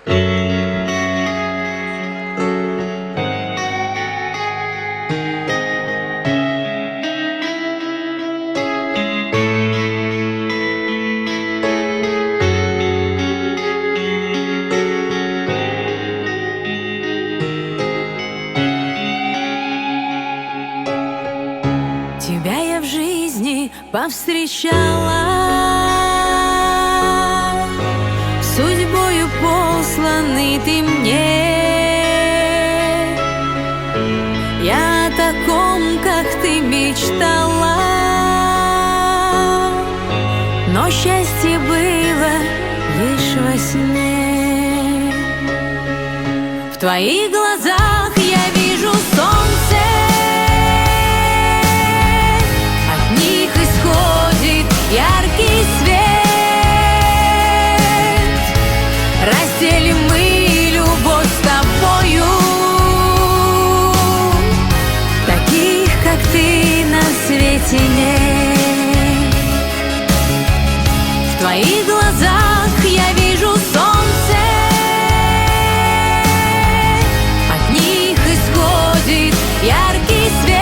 Тебя я в жизни повстречала, судьбою посланный ты мне. Я о таком, как ты, мечтала, но счастье было лишь во сне. В твоих глазах я вижу солнце, яркий свет. Разделим мы любовь с тобою, таких, как ты, на свете нет. В твоих глазах я вижу солнце, от них исходит яркий свет.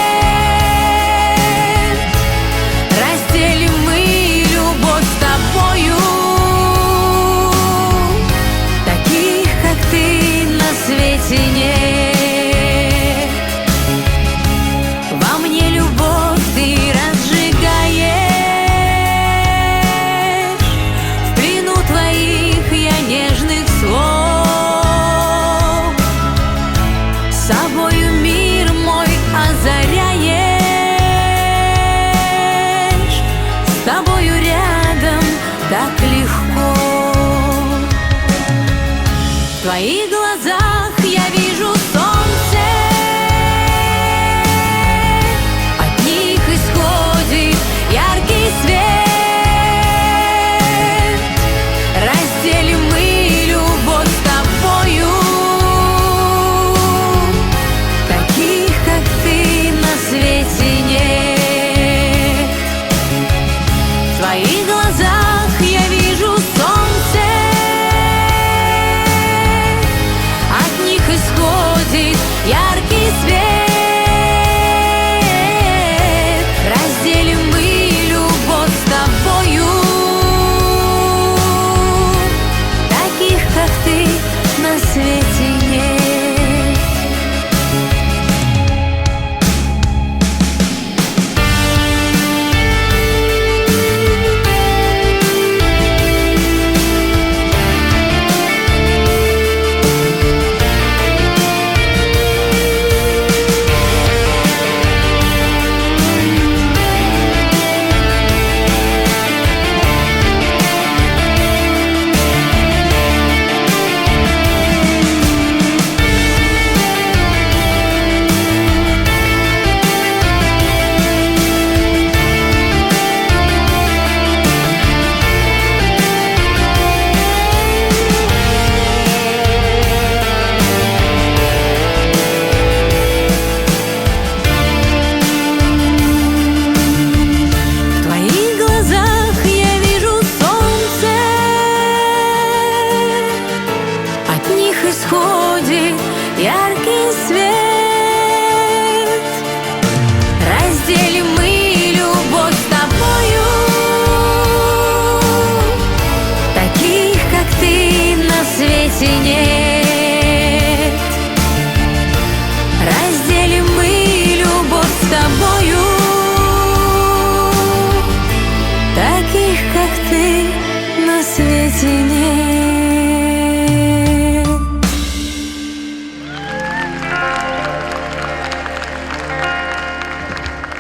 Во мне любовь ты разжигаешь, в плену твоих я нежных слов, собою мир мой озаряешь, с тобою рядом так легко. В твоих глазах я вижу солнце, от них исходит яркий свет. Разделим мы любовь с тобою, таких, как ты, на свете нет. В твоих глазах я вижу солнце, исходит яркий свет. Разделим мы любовь с тобою, таких, как ты, на свете нет. Исходит яркий свет. Разделим мы любовь с тобою, таких, как ты, на свете нет. Разделим мы любовь с тобою, таких, как ты, на свете нет.